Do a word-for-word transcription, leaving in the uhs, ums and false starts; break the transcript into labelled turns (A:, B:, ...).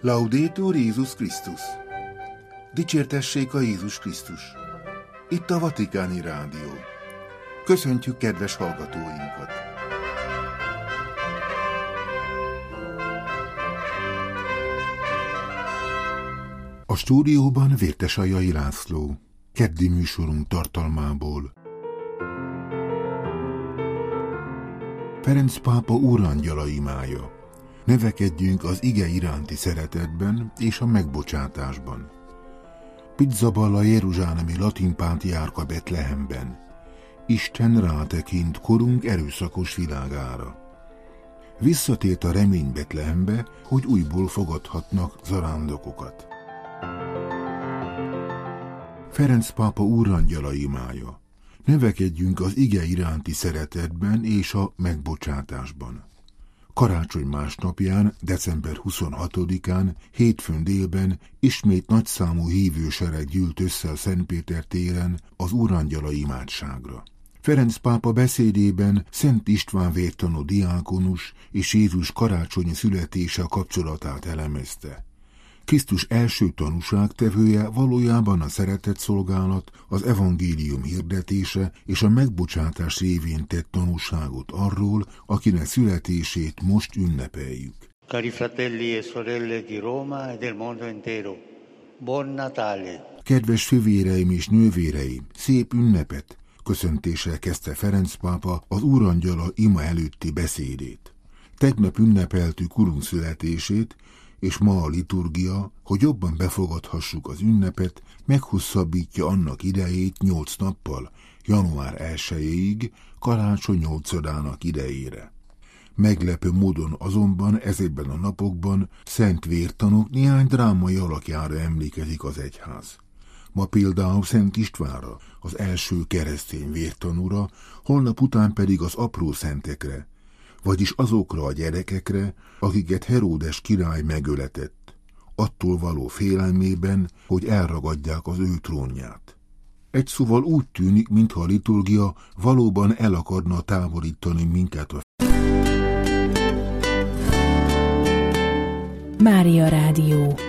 A: Laudetur Jézus Krisztus! Dicsértessék a Jézus Krisztus! Itt a Vatikáni Rádió. Köszöntjük kedves hallgatóinkat! A stúdióban Vértesajai László, keddi műsorunk tartalmából. Ferenc pápa úrangyala imája. Növekedjünk az ige iránti szeretetben és a megbocsátásban. Pizzaballa jeruzsálemi latin pátriárka Betlehemben. Isten rátekint korunk erőszakos világára. Visszatért a remény Betlehembe, hogy újból fogadhatnak zarándokokat. Ferenc pápa úrangyala imája. Növekedjünk az ige iránti szeretetben és a megbocsátásban. Karácsony másnapján, december huszonhatodikán, hétfőn délben ismét nagyszámú hívősereg gyűlt össze a Szentpéter téren az úrangyala imádságra. Ferenc pápa beszédében Szent István vértanú diákonus és Jézus karácsonyi születése kapcsolatát elemezte. Krisztus első tanúságtevője valójában a szeretetszolgálat, az evangélium hirdetése és a megbocsátás révén tett tanúságot arról, akinek születését most ünnepeljük.
B: Cari fratelli e sorelle di Roma e del mondo intero, buon Natale!
A: Kedves fivéreim és nővéreim, szép ünnepet! Köszöntéssel kezdte Ferenc pápa az úrangyala ima előtti beszédét. Tegnap ünnepeltük urunk születését, és ma a liturgia, hogy jobban befogadhassuk az ünnepet, meghosszabbítja annak idejét nyolc nappal, január elsejéig, karácsony nyolcadának idejére. Meglepő módon azonban ezekben a napokban szent vértanúk néhány drámai alakjára emlékezik az egyház. Ma például Szent Istvánra, az első keresztény vértanúra, holnap után pedig az apró szentekre, vagyis azokra a gyerekekre, akiket Heródes király megöletett, attól való félelmében, hogy elragadják az ő trónját. Egy szóval úgy tűnik, mintha a liturgia valóban el akarna távolítani minket a
C: Mária Rádió.